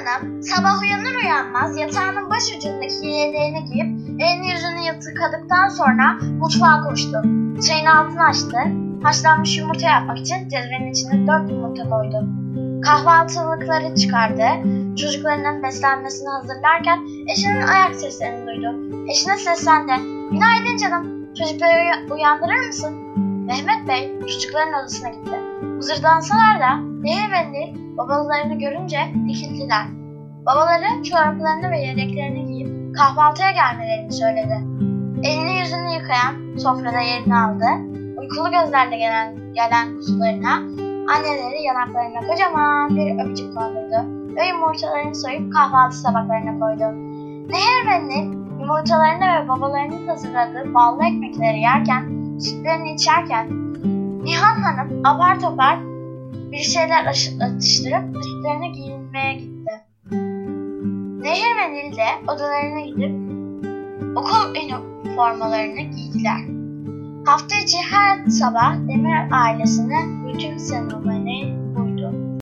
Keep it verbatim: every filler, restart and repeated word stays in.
Hanım sabah uyanır uyanmaz yatağının başucundaki yeleğini giyip elini yüzünü yıkadıktan sonra mutfağa koştu. Çayın altını açtı. Haşlanmış yumurta yapmak için cezvenin içine dört yumurta koydu. Kahvaltılıkları çıkardı. Çocuklarının beslenmesini hazırlarken eşinin ayak seslerini duydu. Eşine seslendi. "Günaydın canım. Çocukları uy- uyandırır mısın?" Mehmet Bey çocukların odasına gitti. Huzurdansalar da Nehir ve Nil babalarını görünce dikildiler. Babaları çoraplarını ve yeleklerini giyip kahvaltıya gelmelerini söyledi. Elini yüzünü yıkayan sofrada yerini aldı. Uykulu gözlerle gelen, gelen kuzularına anneleri yanaklarına kocaman bir öpücük kondurdu ve yumurtalarını soyup kahvaltı tabaklarına koydu. Nehir ve Nil yumurtalarını ve babalarının hazırladığı ballı ekmekleri yerken, sütlerini içerken Nihan Hanım apar topar bir şeyler atıştırıp üstlerine giyinmeye gitti. Nehir ve Nil de odalarına gidip okul üniformalarını giydiler. Hafta içi her sabah Demir ailesine rutin seremoni